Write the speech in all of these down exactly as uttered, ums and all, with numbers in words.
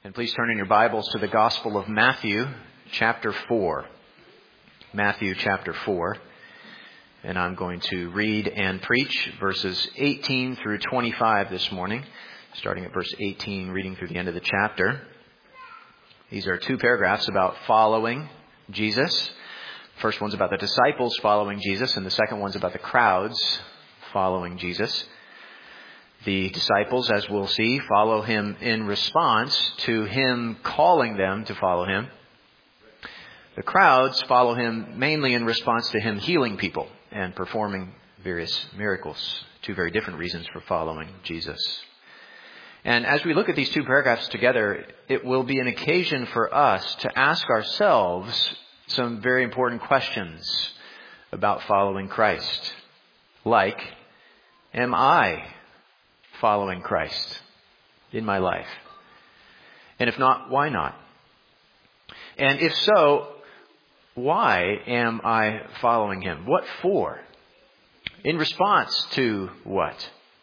And please turn in your Bibles to the Gospel of Matthew, chapter four. Matthew, chapter four. And I'm going to read and preach verses eighteen through twenty-five this morning, starting at verse eighteen, reading through the end of the chapter. These are two paragraphs about following Jesus. First one's about the disciples following Jesus, and the second one's about the crowds following Jesus. The disciples, as we'll see, follow him in response to him calling them to follow him. The crowds follow him mainly in response to him healing people and performing various miracles. Two very different reasons for following Jesus. And as we look at these two paragraphs together, it will be an occasion for us to ask ourselves some very important questions about following Christ. Like, am I following Christ in my life? And if not, why not? And if so, why am I following him? What for? In response to what?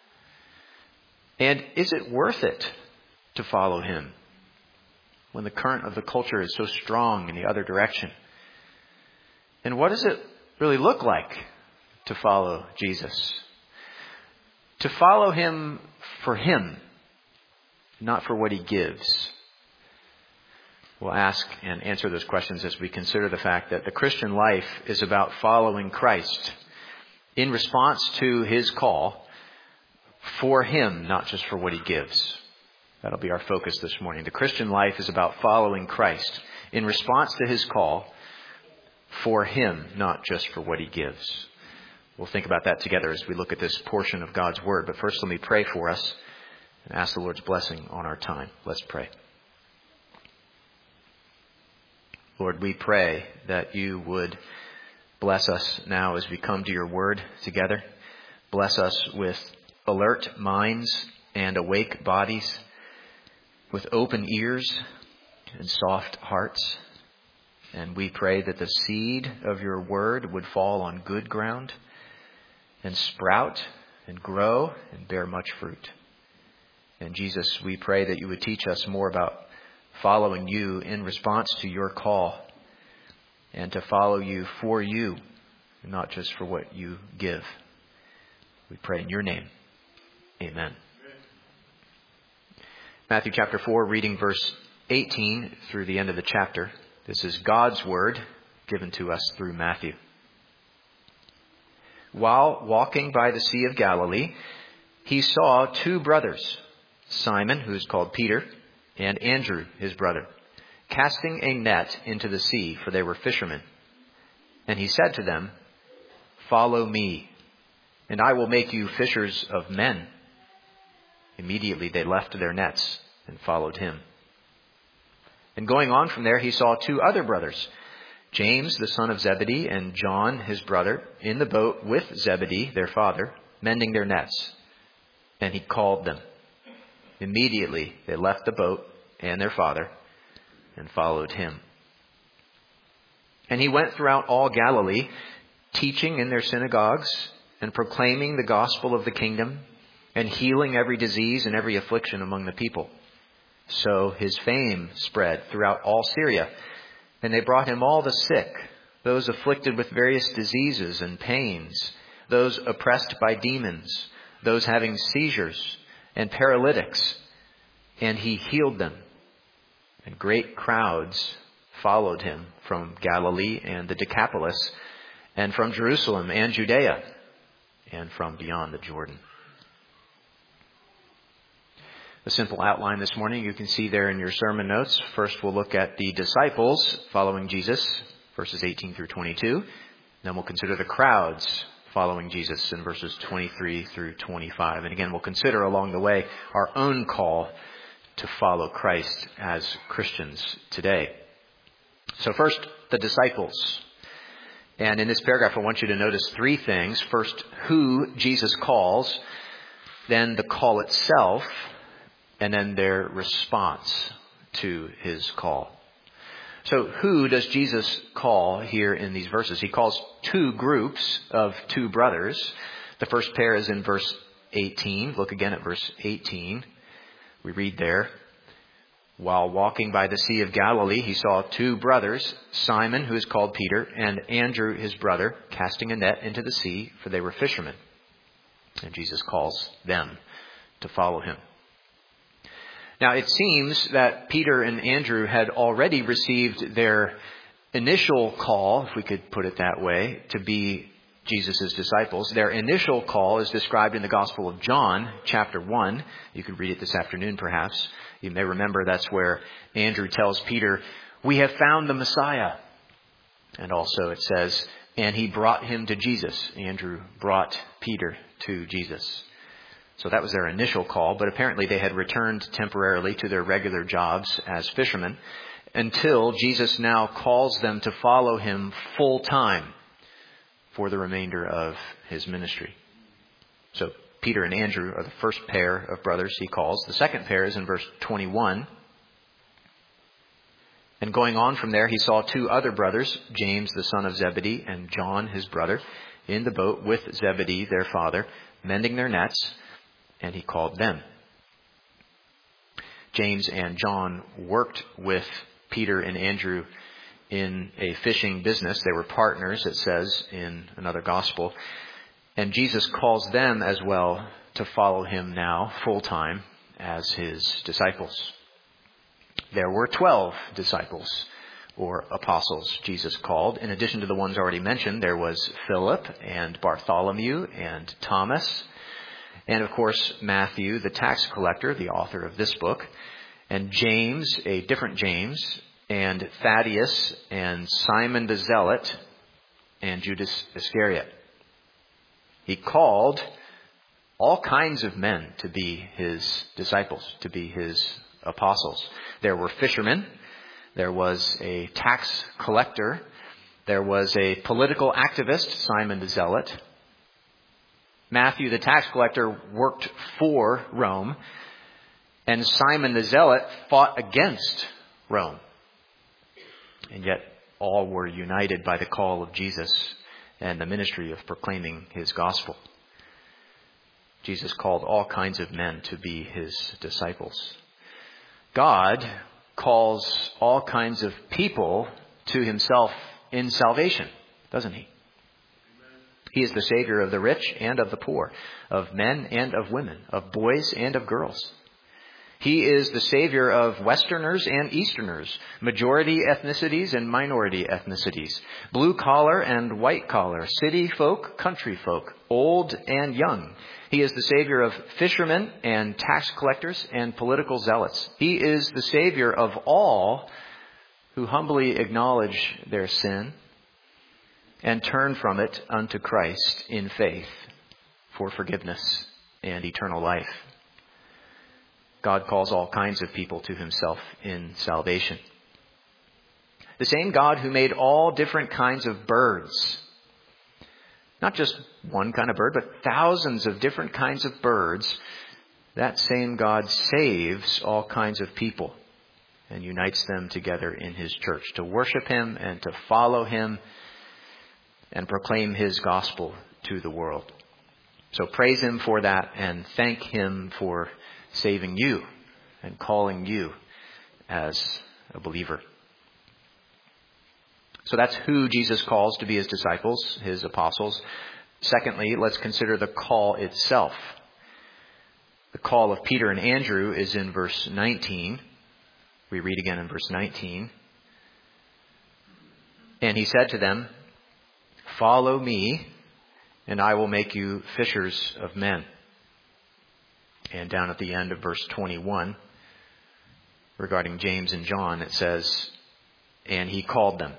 And is it worth it to follow him when the current of the culture is so strong in the other direction? And what does it really look like to follow Jesus? To follow him for him, not for what he gives. We'll ask and answer those questions as we consider the fact that the Christian life is about following Christ in response to his call for him, not just for what he gives. That'll be our focus this morning. The Christian life is about following Christ in response to his call for him, not just for what he gives. We'll think about that together as we look at this portion of God's Word. But first, let me pray for us and ask the Lord's blessing on our time. Let's pray. Lord, we pray that you would bless us now as we come to your Word together. Bless us with alert minds and awake bodies, with open ears and soft hearts. And we pray that the seed of your Word would fall on good ground and sprout and grow and bear much fruit. And Jesus, we pray that you would teach us more about following you in response to your call, and to follow you for you, not just for what you give. We pray in your name. Amen. Matthew chapter four, reading verse eighteen through the end of the chapter. This is God's word given to us through Matthew. While walking by the Sea of Galilee, he saw two brothers, Simon, who is called Peter, and Andrew, his brother, casting a net into the sea, for they were fishermen. And he said to them, "Follow me, and I will make you fishers of men." Immediately they left their nets and followed him. And going on from there, he saw two other brothers, James, the son of Zebedee, and John, his brother, in the boat with Zebedee, their father, mending their nets. And he called them. Immediately they left the boat and their father and followed him. And he went throughout all Galilee, teaching in their synagogues and proclaiming the gospel of the kingdom and healing every disease and every affliction among the people. So his fame spread throughout all Syria, and they brought him all the sick, those afflicted with various diseases and pains, those oppressed by demons, those having seizures and paralytics, and he healed them. And great crowds followed him from Galilee and the Decapolis, and from Jerusalem and Judea, and from beyond the Jordan. A simple outline this morning you can see there in your sermon notes. First, we'll look at the disciples following Jesus, verses eighteen through twenty-two. Then we'll consider the crowds following Jesus in verses twenty-three through twenty-five. And again, we'll consider along the way our own call to follow Christ as Christians today. So first, the disciples. And in this paragraph, I want you to notice three things. First, who Jesus calls, then the call itself, and then their response to his call. So who does Jesus call here in these verses? He calls two groups of two brothers. The first pair is in verse eighteen. Look again at verse eighteen. We read there, While walking by the Sea of Galilee, he saw two brothers, Simon, who is called Peter, and Andrew, his brother, casting a net into the sea, for they were fishermen. And Jesus calls them to follow him. Now, it seems that Peter and Andrew had already received their initial call, if we could put it that way, to be Jesus' disciples. Their initial call is described in the Gospel of John, chapter one. You could read it this afternoon, perhaps. You may remember that's where Andrew tells Peter, "We have found the Messiah." And also it says, and he brought him to Jesus. Andrew brought Peter to Jesus. So that was their initial call, but apparently they had returned temporarily to their regular jobs as fishermen until Jesus now calls them to follow him full time for the remainder of his ministry. So Peter and Andrew are the first pair of brothers he calls. The second pair is in verse twenty-one. And going on from there, he saw two other brothers, James the son of Zebedee and John his brother, in the boat with Zebedee their father, mending their nets, and he called them. James and John worked with Peter and Andrew in a fishing business. They were partners, it says in another gospel. And Jesus calls them as well to follow him now full time as his disciples. There were twelve disciples or apostles Jesus called. In addition to the ones already mentioned, there was Philip and Bartholomew and Thomas. And of course, Matthew, the tax collector, the author of this book. And James, a different James. And Thaddeus and Simon the Zealot and Judas Iscariot. He called all kinds of men to be his disciples, to be his apostles. There were fishermen. There was a tax collector. There was a political activist, Simon the Zealot. Matthew, the tax collector, worked for Rome. And Simon the Zealot fought against Rome. And yet all were united by the call of Jesus and the ministry of proclaiming his gospel. Jesus called all kinds of men to be his disciples. God calls all kinds of people to himself in salvation, doesn't he? He is the Savior of the rich and of the poor, of men and of women, of boys and of girls. He is the Savior of Westerners and Easterners, majority ethnicities and minority ethnicities, blue collar and white collar, city folk, country folk, old and young. He is the Savior of fishermen and tax collectors and political zealots. He is the Savior of all who humbly acknowledge their sin and turn from it unto Christ in faith for forgiveness and eternal life. God calls all kinds of people to himself in salvation. The same God who made all different kinds of birds, not just one kind of bird, but thousands of different kinds of birds, that same God saves all kinds of people and unites them together in his church to worship him and to follow him and proclaim his gospel to the world. So praise him for that and thank him for saving you and calling you as a believer. So that's who Jesus calls to be his disciples, his apostles. Secondly, let's consider the call itself. The call of Peter and Andrew is in verse nineteen. We read again in verse nineteen. And he said to them, "Follow me, and I will make you fishers of men." And down at the end of verse twenty-one, regarding James and John, it says, and he called them.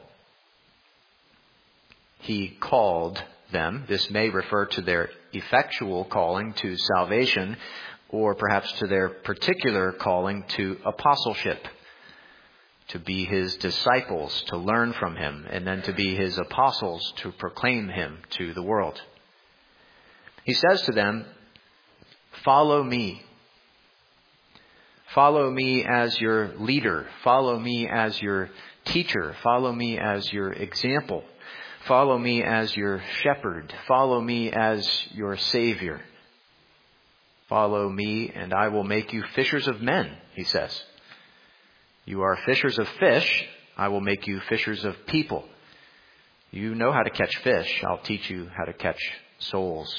He called them. This may refer to their effectual calling to salvation, or perhaps to their particular calling to apostleship, to be his disciples, to learn from him, and then to be his apostles, to proclaim him to the world. He says to them, "Follow me. Follow me as your leader. Follow me as your teacher. Follow me as your example. Follow me as your shepherd. Follow me as your Savior. Follow me, and I will make you fishers of men," he says. You are fishers of fish. I will make you fishers of people. You know how to catch fish. I'll teach you how to catch souls.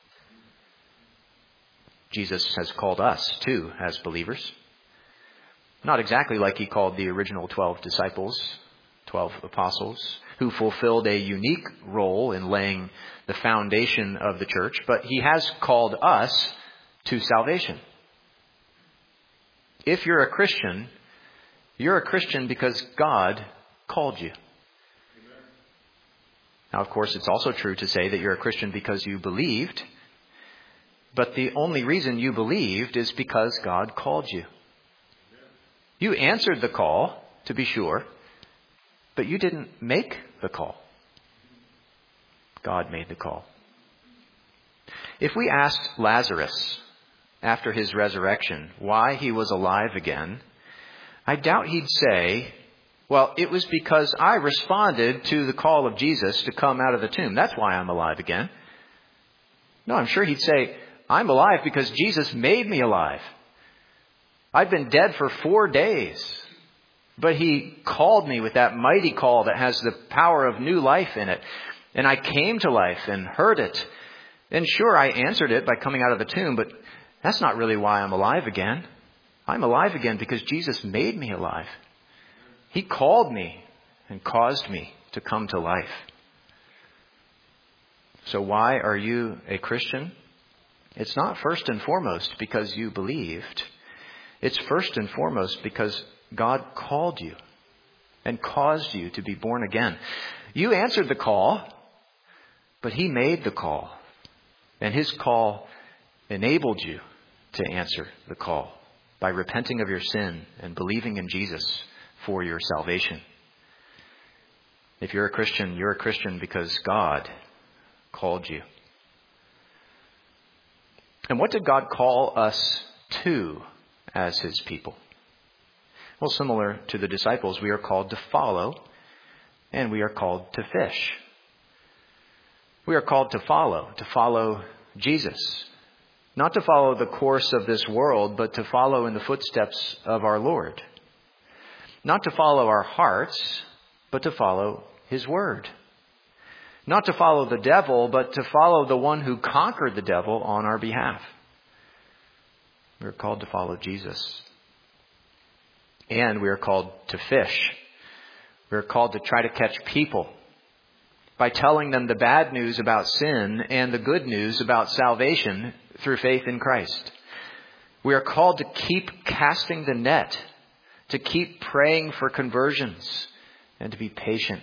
Jesus has called us, too, as believers. Not exactly like he called the original twelve disciples, twelve apostles, who fulfilled a unique role in laying the foundation of the church, but he has called us to salvation. If you're a Christian, you're a Christian because God called you. Now, of course, it's also true to say that you're a Christian because you believed, but the only reason you believed is because God called you. You answered the call, to be sure, but you didn't make the call. God made the call. If we asked Lazarus after his resurrection why he was alive again, I doubt he'd say, well, it was because I responded to the call of Jesus to come out of the tomb. That's why I'm alive again. No, I'm sure he'd say, I'm alive because Jesus made me alive. I've been dead for four days, but he called me with that mighty call that has the power of new life in it. And I came to life and heard it. And sure, I answered it by coming out of the tomb, but that's not really why I'm alive again. I'm alive again because Jesus made me alive. He called me and caused me to come to life. So why are you a Christian? It's not first and foremost because you believed. It's first and foremost because God called you and caused you to be born again. You answered the call, but he made the call. And his call enabled you to answer the call by repenting of your sin and believing in Jesus for your salvation. If you're a Christian, you're a Christian because God called you. And what did God call us to as his people? Well, similar to the disciples, we are called to follow, and we are called to fish. We are called to follow, to follow Jesus. Not to follow the course of this world, but to follow in the footsteps of our Lord. Not to follow our hearts, but to follow his word. Not to follow the devil, but to follow the one who conquered the devil on our behalf. We are called to follow Jesus. And we are called to fish. We are called to try to catch people by telling them the bad news about sin and the good news about salvation through faith in Christ. We are called to keep casting the net, to keep praying for conversions, and to be patient.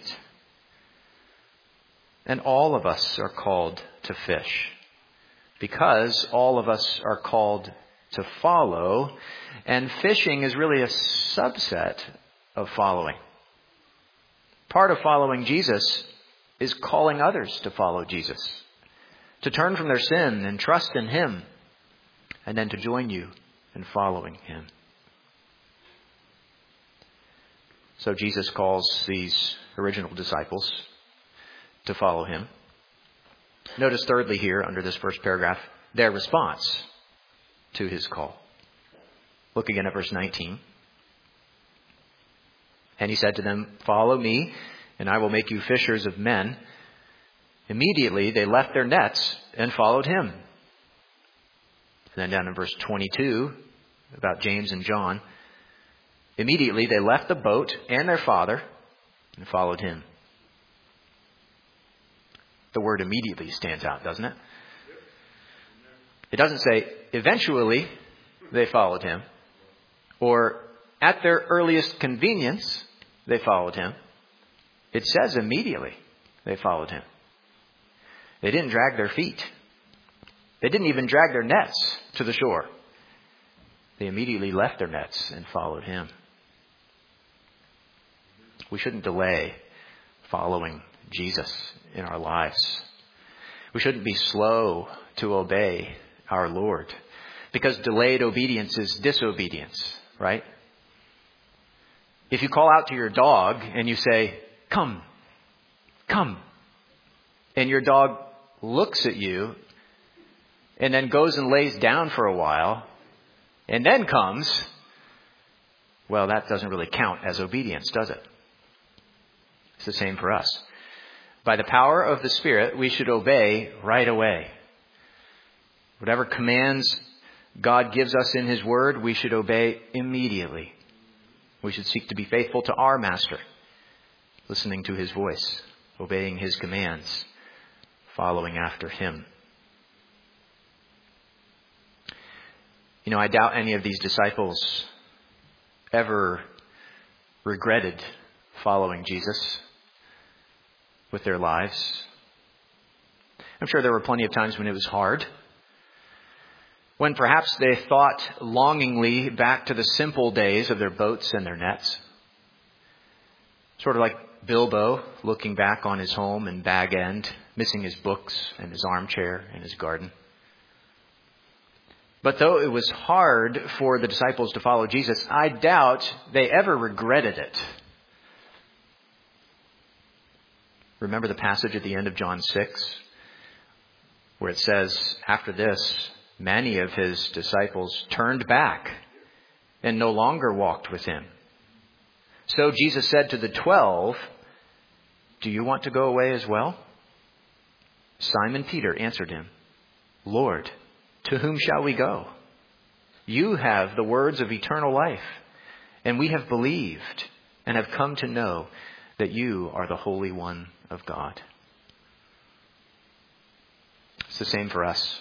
And all of us are called to fish because all of us are called to follow, and fishing is really a subset of following. Part of following Jesus is calling others to follow Jesus, to turn from their sin and trust in him, and then to join you in following him. So Jesus calls these original disciples to follow him. Notice thirdly here, under this first paragraph, their response to his call. Look again at verse nineteen. And he said to them, "Follow me, and I will make you fishers of men." Immediately they left their nets and followed him. And then down in verse twenty-two, about James and John. Immediately they left the boat and their father and followed him. The word immediately stands out, doesn't it? It doesn't say eventually they followed him, or at their earliest convenience they followed him. It says immediately they followed him. They didn't drag their feet. They didn't even drag their nets to the shore. They immediately left their nets and followed him. We shouldn't delay following Jesus in our lives. We shouldn't be slow to obey our Lord, because delayed obedience is disobedience, right? If you call out to your dog and you say, "Come, come," and your dog looks at you and then goes and lays down for a while and then comes, Well, that doesn't really count as obedience, does it? It's the same for us. By the power of the Spirit, we should obey right away. Whatever commands God gives us in His Word, we should obey immediately. We should seek to be faithful to our Master, listening to His voice, obeying His commands, following after Him. You know, I doubt any of these disciples ever regretted following Jesus with their lives. I'm sure there were plenty of times when it was hard, when perhaps they thought longingly back to the simple days of their boats and their nets. Sort of like Bilbo looking back on his home in Bag End, missing his books and his armchair and his garden. But though it was hard for the disciples to follow Jesus, I doubt they ever regretted it. Remember the passage at the end of John six, where it says, after this, many of his disciples turned back and no longer walked with him. So Jesus said to the twelve, do you want to go away as well? Simon Peter answered him, Lord, to whom shall we go? You have the words of eternal life, and we have believed and have come to know that you are the Holy One of God. It's the same for us.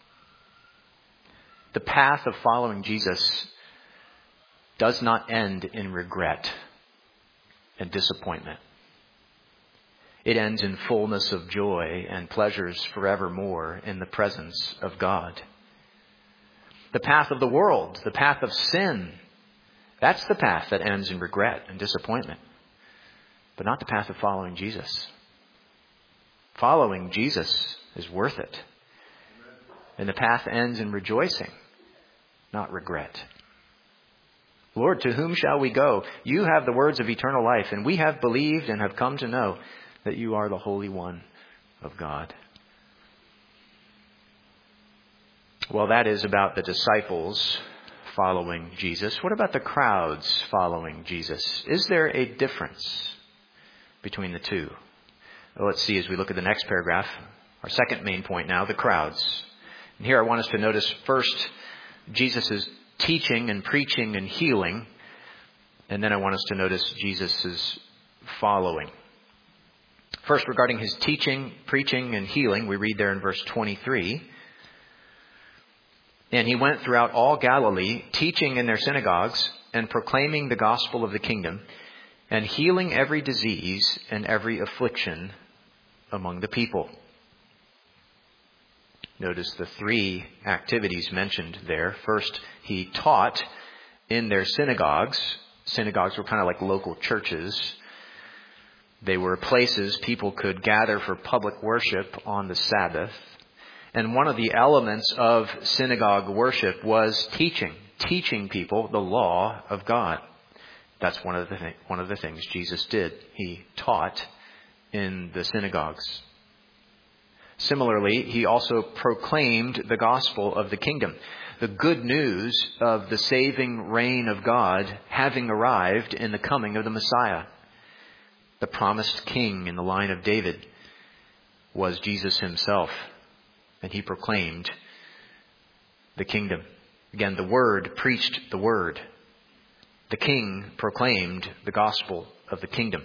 The path of following Jesus does not end in regret and disappointment. It ends in fullness of joy and pleasures forevermore in the presence of God. The path of the world, the path of sin, that's the path that ends in regret and disappointment, but not the path of following Jesus. Following Jesus is worth it. And the path ends in rejoicing, not regret. Lord, to whom shall we go? You have the words of eternal life, and we have believed and have come to know that you are the Holy One of God. Well, that is about the disciples following Jesus. What about the crowds following Jesus? Is there a difference between the two? Well, let's see as we look at the next paragraph. Our second main point now, the crowds. And here I want us to notice first Jesus' teaching and preaching and healing. And then I want us to notice Jesus' following. First, regarding his teaching, preaching, and healing, we read there in verse twenty-three. And he went throughout all Galilee, teaching in their synagogues and proclaiming the gospel of the kingdom and healing every disease and every affliction among the people. Notice the three activities mentioned there. First, he taught in their synagogues. Synagogues were kind of like local churches. They were places people could gather for public worship on the Sabbath. And one of the elements of synagogue worship was teaching, teaching people the law of God. That's one of the th- one of the things Jesus did. He taught in the synagogues. Similarly, he also proclaimed the gospel of the kingdom, the good news of the saving reign of God having arrived in the coming of the Messiah. The promised king in the line of David was Jesus himself, and he proclaimed the kingdom. Again, the word preached the word. The king proclaimed the gospel of the kingdom.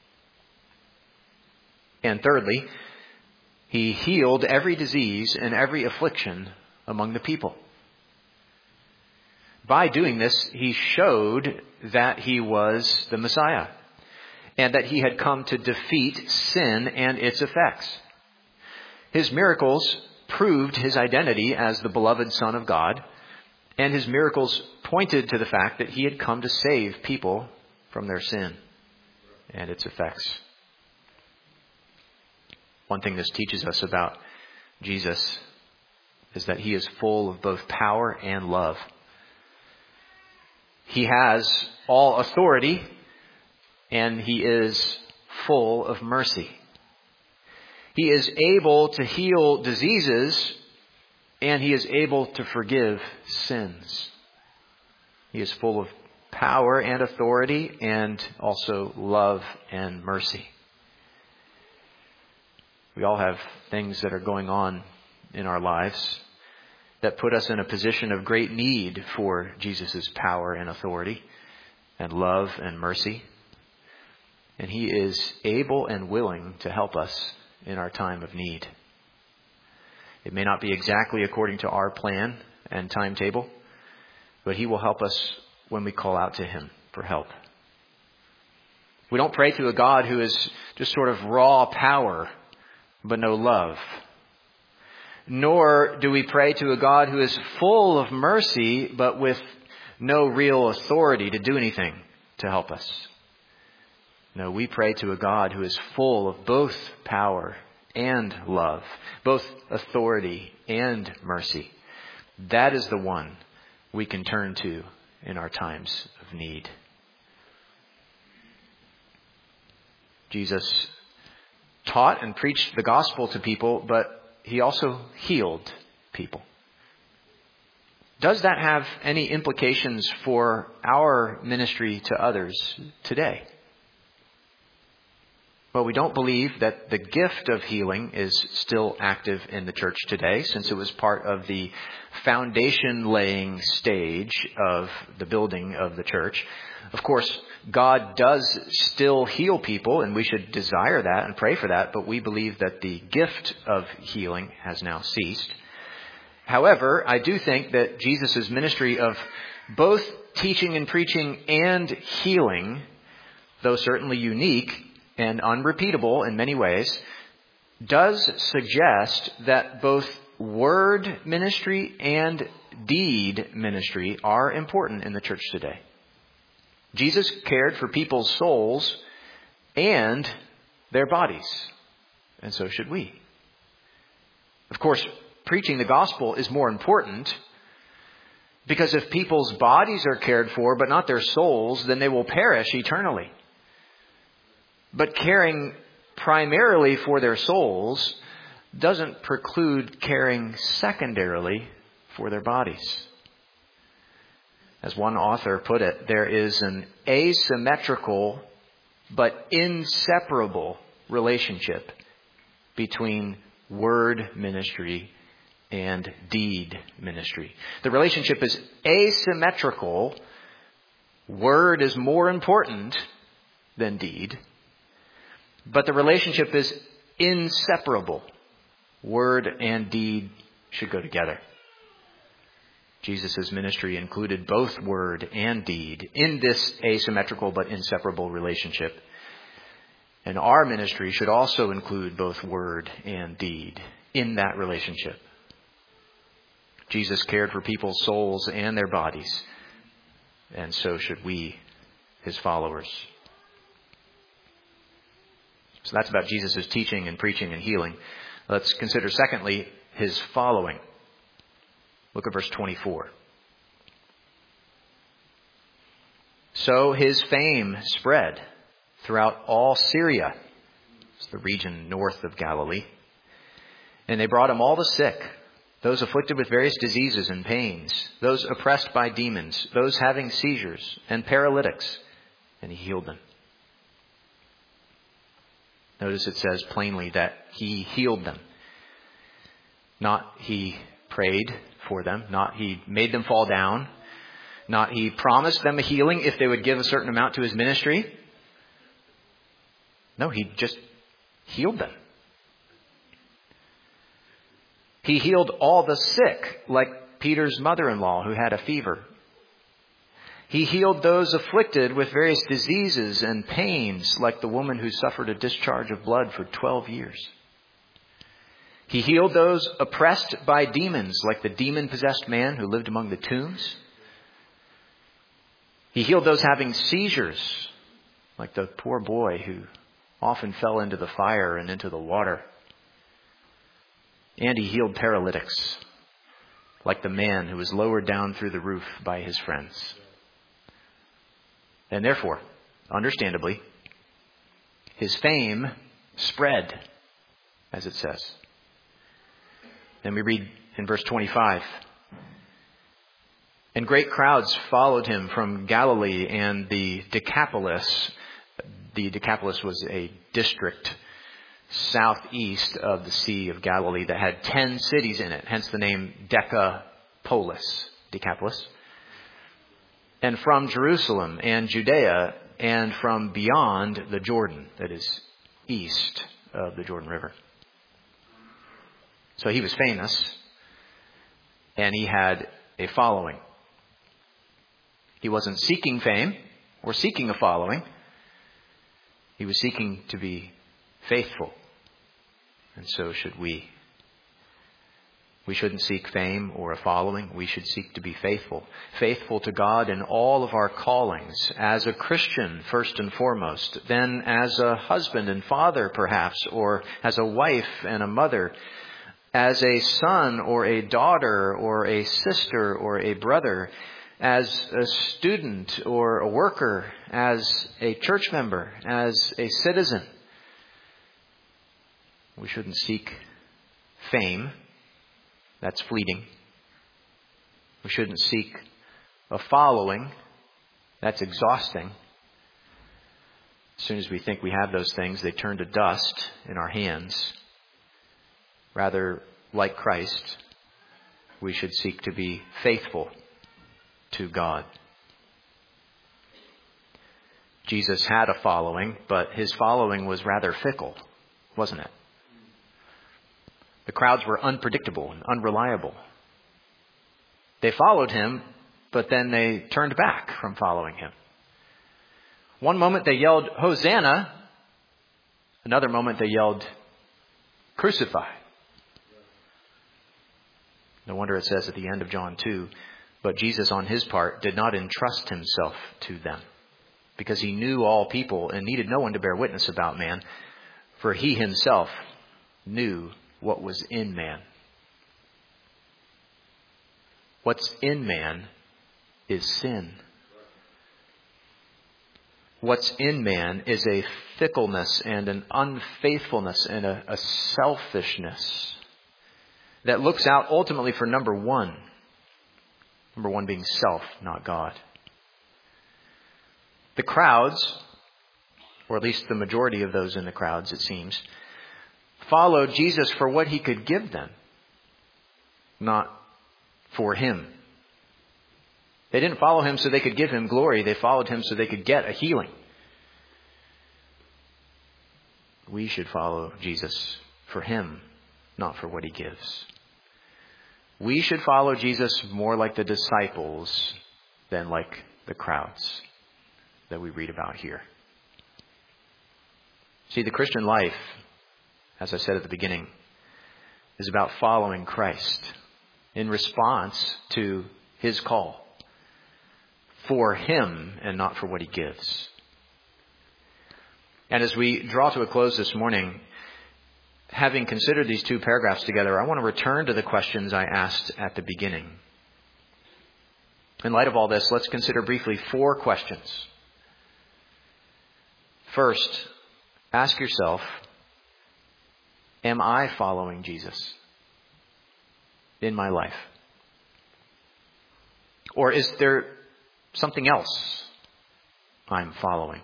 And thirdly, he healed every disease and every affliction among the people. By doing this, he showed that he was the Messiah and that he had come to defeat sin and its effects. His miracles proved his identity as the beloved Son of God, and his miracles pointed to the fact that he had come to save people from their sin and its effects. One thing this teaches us about Jesus is that he is full of both power and love. He has all authority, and he is full of mercy. He is able to heal diseases, and he is able to forgive sins. He is full of power and authority, and also love and mercy. We all have things that are going on in our lives that put us in a position of great need for Jesus' power and authority and love and mercy. And He is able and willing to help us in our time of need. It may not be exactly according to our plan and timetable, but He will help us when we call out to Him for help. We don't pray to a God who is just sort of raw power, but no love. Nor do we pray to a God who is full of mercy, but with no real authority to do anything to help us. No, we pray to a God who is full of both power and love, both authority and mercy. That is the one we can turn to in our times of need. Jesus taught and preached the gospel to people, but He also healed people. Does that have any implications for our ministry to others today? Well, we don't believe that the gift of healing is still active in the church today, since it was part of the foundation laying stage of the building of the church. Of course, God does still heal people, and we should desire that and pray for that, but we believe that the gift of healing has now ceased. However, I do think that Jesus' ministry of both teaching and preaching and healing, though certainly unique and unrepeatable in many ways, does suggest that both word ministry and deed ministry are important in the church today. Jesus cared for people's souls and their bodies, and so should we. Of course, preaching the gospel is more important, because if people's bodies are cared for but not their souls, then they will perish eternally. But caring primarily for their souls doesn't preclude caring secondarily for their bodies. As one author put it, there is an asymmetrical but inseparable relationship between word ministry and deed ministry. The relationship is asymmetrical. Word is more important than deed. But the relationship is inseparable. Word and deed should go together. Jesus' ministry included both word and deed in this asymmetrical but inseparable relationship. And our ministry should also include both word and deed in that relationship. Jesus cared for people's souls and their bodies, and so should we, His followers. So that's about Jesus' teaching and preaching and healing. Let's consider, secondly, His following. Look at verse twenty-four. So His fame spread throughout all Syria. It's the region north of Galilee. And they brought Him all the sick, those afflicted with various diseases and pains, those oppressed by demons, those having seizures and paralytics, and He healed them. Notice it says plainly that He healed them. Not He prayed for them. Not He made them fall down. Not He promised them a healing if they would give a certain amount to His ministry. No, He just healed them. He healed all the sick, like Peter's mother-in-law who had a fever. He healed those afflicted with various diseases and pains, like the woman who suffered a discharge of blood for twelve years. He healed those oppressed by demons, like the demon-possessed man who lived among the tombs. He healed those having seizures, like the poor boy who often fell into the fire and into the water. And He healed paralytics, like the man who was lowered down through the roof by his friends. And therefore, understandably, His fame spread, as it says. Then we read in verse twenty-five. And great crowds followed him from Galilee and the Decapolis. The Decapolis was a district southeast of the Sea of Galilee that had ten cities in it, hence the name Decapolis, Decapolis. And from Jerusalem and Judea and from beyond the Jordan, that is east of the Jordan River. So he was famous, and he had a following. He wasn't seeking fame or seeking a following. He was seeking to be faithful. And so should we. We shouldn't seek fame or a following. We should seek to be faithful. Faithful to God in all of our callings. As a Christian, first and foremost. Then as a husband and father, perhaps. Or as a wife and a mother. As a son or a daughter or a sister or a brother. As a student or a worker. As a church member. As a citizen. We shouldn't seek fame. That's fleeting. We shouldn't seek a following. That's exhausting. As soon as we think we have those things, they turn to dust in our hands. Rather, like Christ, we should seek to be faithful to God. Jesus had a following, but his following was rather fickle, wasn't it? The crowds were unpredictable and unreliable. They followed him, but then they turned back from following him. One moment they yelled, "Hosanna." Another moment they yelled, "Crucify." No wonder it says at the end of John two, but Jesus on his part did not entrust himself to them, because he knew all people and needed no one to bear witness about man, for he himself knew what was in man. What's in man is sin. What's in man is a fickleness and an unfaithfulness and a, a selfishness that looks out ultimately for number one. Number one being self, not God. The crowds, or at least the majority of those in the crowds, it seems, followed Jesus for what he could give them, not for him. They didn't follow him so they could give him glory. They followed him so they could get a healing. We should follow Jesus for him, not for what he gives. We should follow Jesus more like the disciples than like the crowds that we read about here. See, the Christian life, as I said at the beginning, is about following Christ in response to his call. For him and not for what he gives. And as we draw to a close this morning, having considered these two paragraphs together, I want to return to the questions I asked at the beginning. In light of all this, let's consider briefly four questions. First, ask yourself, am I following Jesus in my life? Or is there something else I'm following?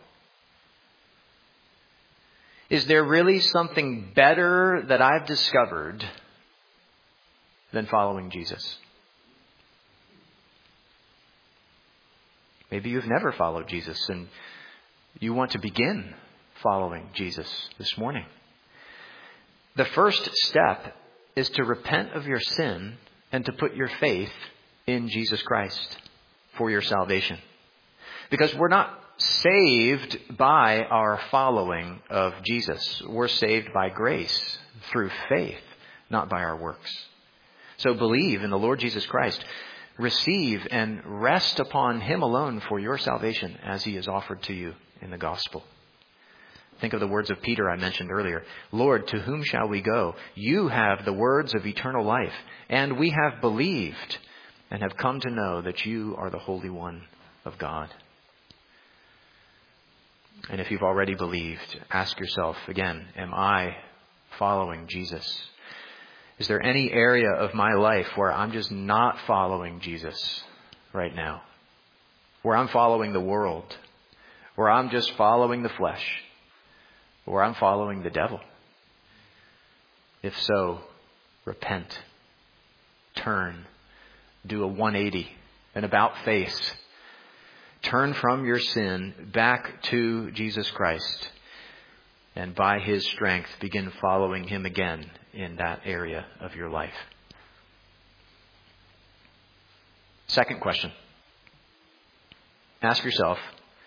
Is there really something better that I've discovered than following Jesus? Maybe you've never followed Jesus and you want to begin following Jesus this morning. The first step is to repent of your sin and to put your faith in Jesus Christ for your salvation. Because we're not saved by our following of Jesus. We're saved by grace through faith, not by our works. So believe in the Lord Jesus Christ. Receive and rest upon him alone for your salvation as he is offered to you in the gospel. Think of the words of Peter I mentioned earlier. Lord, to whom shall we go? You have the words of eternal life, and we have believed and have come to know that you are the Holy One of God. And if you've already believed, ask yourself again, am I following Jesus? Is there any area of my life where I'm just not following Jesus? right now, where I'm following the world, where I'm just following the flesh, where I'm following the devil? If so, repent, turn, do a one eighty, an about face. Turn from your sin back to Jesus Christ, and by His strength begin following Him again in that area of your life. Second question. Ask yourself,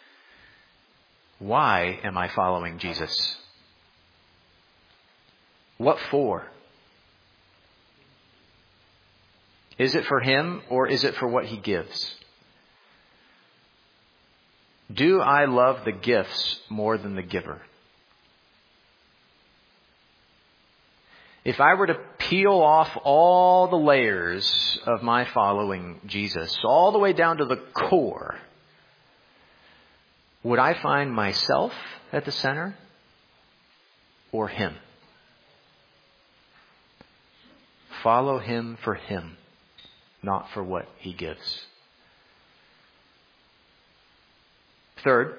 why am I following Jesus? What for? Is it for Him or is it for what He gives? Do I love the gifts more than the giver? If I were to peel off all the layers of my following Jesus, all the way down to the core, would I find myself at the center or Him? Follow Him for Him, not for what He gives. Third,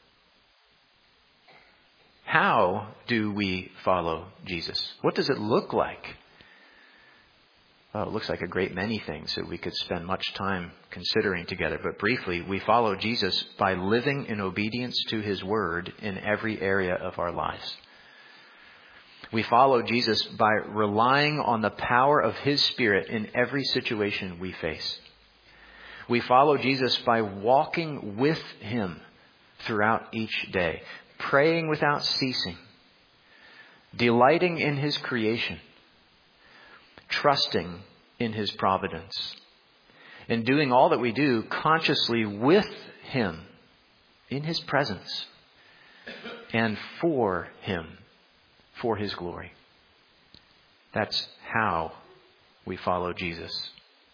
how do we follow Jesus? What does it look like? Well, it looks like a great many things that we could spend much time considering together. But briefly, we follow Jesus by living in obedience to His word in every area of our lives. We follow Jesus by relying on the power of His Spirit in every situation we face. We follow Jesus by walking with Him throughout each day, praying without ceasing, delighting in His creation, trusting in His providence, and doing all that we do consciously with Him, in His presence, and for Him, for His glory. That's how we follow Jesus.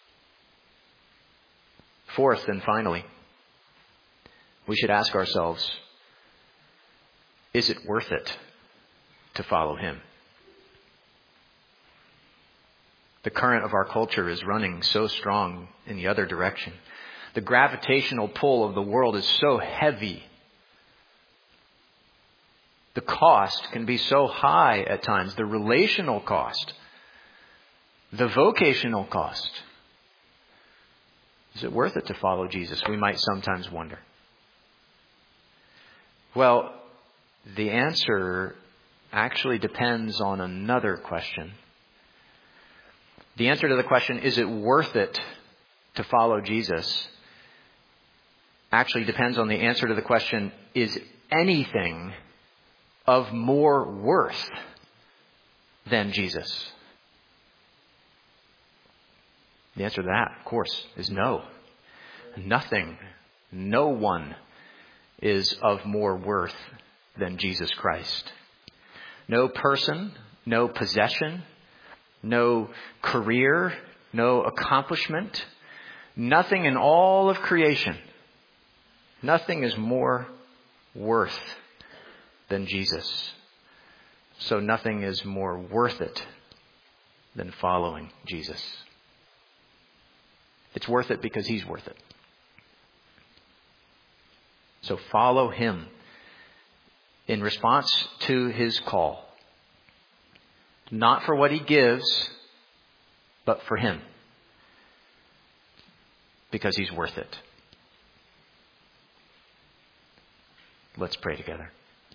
Fourth and finally, we should ask ourselves, is it worth it to follow Him? The current of our culture is running so strong in the other direction. The gravitational pull of the world is so heavy. The cost can be so high at times. The relational cost, the vocational cost. Is it worth it to follow Jesus? We might sometimes wonder. Well, the answer actually depends on another question. The answer to the question, is it worth it to follow Jesus, actually depends on the answer to the question, is anything of more worth than Jesus? The answer to that, of course, is no. Nothing, no one is of more worth than Jesus Christ. No person, no possession, no career, no accomplishment, nothing in all of creation, nothing is more worth than Jesus. So nothing is more worth it than following Jesus. It's worth it because He's worth it. So follow Him in response to His call. Not for what He gives, but for Him. Because He's worth it. Let's pray together.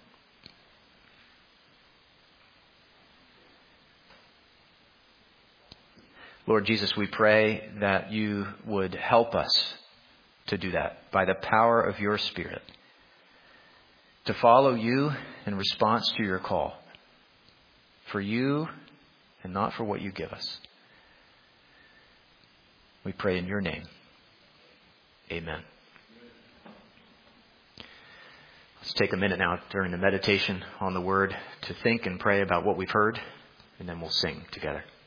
Lord Jesus, we pray that You would help us to do that by the power of Your Spirit. To follow You in response to Your call. For You and not for what You give us. We pray in Your name. Amen. Let's take a minute now during the meditation on the Word to think and pray about what we've heard, and then we'll sing together.